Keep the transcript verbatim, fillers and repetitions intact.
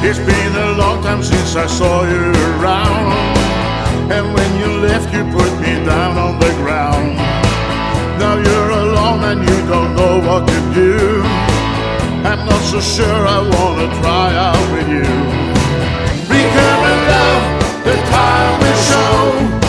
It's been a long time since I saw you around, and when you left you put me down on the ground. Now you're alone and you don't know what to do. I'm not so sure I wanna try out with you. Recurrent love, the time will show.